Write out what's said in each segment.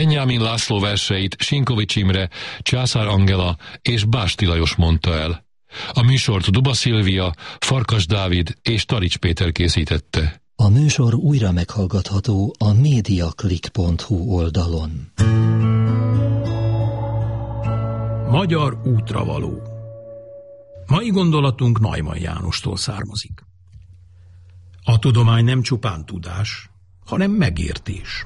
Benyámin László verseit Sinkovics Imre, Császár Angela és Básti Lajos mondta el. A műsort Duba Szilvia, Farkas Dávid és Tarics Péter készítette. A műsor újra meghallgatható a mediaclick.hu oldalon. Magyar útravaló. Mai gondolatunk Neumann Jánostól származik. A tudomány nem csupán tudás, hanem megértés.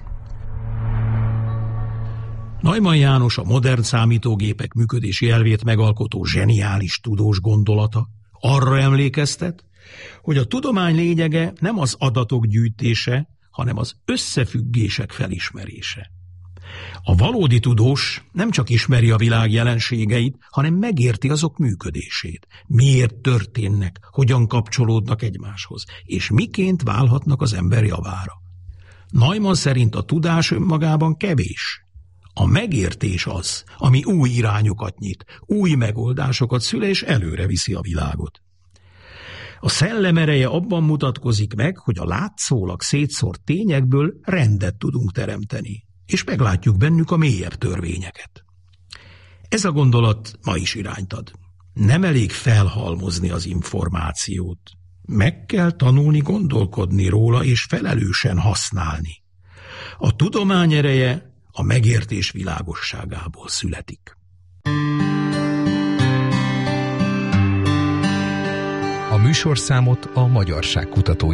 Neumann János a modern számítógépek működési elvét megalkotó zseniális tudós gondolata arra emlékeztet, hogy a tudomány lényege nem az adatok gyűjtése, hanem az összefüggések felismerése. A valódi tudós nem csak ismeri a világ jelenségeit, hanem megérti azok működését. Miért történnek, hogyan kapcsolódnak egymáshoz, és miként válhatnak az ember javára. Neumann szerint a tudás önmagában kevés. A megértés az, ami új irányokat nyit, új megoldásokat szül és előre viszi a világot. A szellem ereje abban mutatkozik meg, hogy a látszólag szétszórt tényekből rendet tudunk teremteni, és meglátjuk bennük a mélyebb törvényeket. Ez a gondolat ma is irányt ad. Nem elég felhalmozni az információt. Meg kell tanulni gondolkodni róla és felelősen használni. A tudomány ereje a megértés világosságából születik. A műsorszámot a Magyarság Kutatói